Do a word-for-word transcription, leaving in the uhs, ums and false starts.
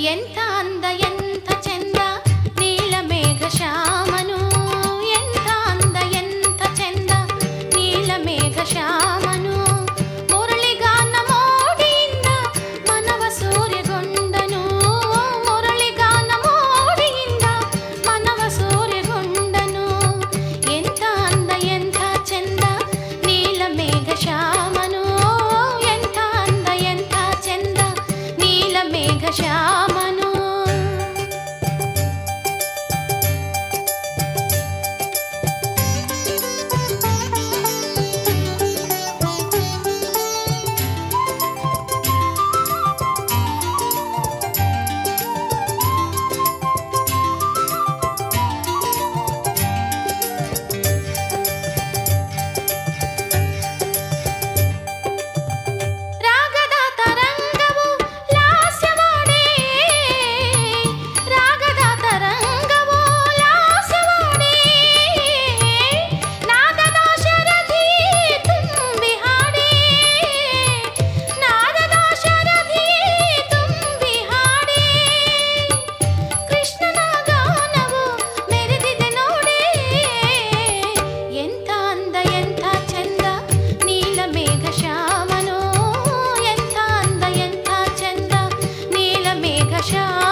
ಎಂಥ ಅಂದ ಎಂಥ ಚೆಂದ ನೀಲಮೇಘ ಶ್ಯಾಮನು, ಎಂಥ ಅಂದ ಎಂಥ ಚೆಂದ ನೀಲಮೇಘ ಶ್ಯಾಮನು. ಮುರಳಿಗಾನ ಮೋಡಿಯಿಂದ ಮನವ ಸೂರ್ಯಗೊಂಡನು, ಮುರಳಿಗಾನ ಮೋಡಿಯಿಂದ ಮನವ ಸೂರ್ಯಗೊಂಡನು. ಎಂಥ ಅಂದ ಎಂಥ ಚೆಂದ ನೀಲಮೇಘ ಶ್ಯಾಮನು, ಎಂಥ ಅಂದ ಎಂಥ ಚೆಂದ ನೀಲಮೇಘ ಶ್ಯಾಮನು. ರಾಗದ ತರಂಗವು ಲಾಸ್ಯವಾಡೆ, ರಾಗದ ತರಂಗವು ಲಾಸ್ಯವಾಡೆ. ನಾದದ ಶರಧಿ ತುಂಬಿ ಹಾಡೆ, ನಾದದ ಶರಧಿ ತುಂಬಿ ಹಾಡೆ. ಕೃಷ್ಣನ ಗಾನವು ಮೆರೆದಿದೆ ನೋಡೆ. ಎಂಥ ಅಂದ ಎಂಥ ಚೆಂದ ನೀಲಮೇಘ ಶ್ಯಾಮನು, ಎಂಥ ಅಂದ ಎಂಥ ಚೆಂದ ನೀಲಮೇಘ ಶ್ಯಾಮ.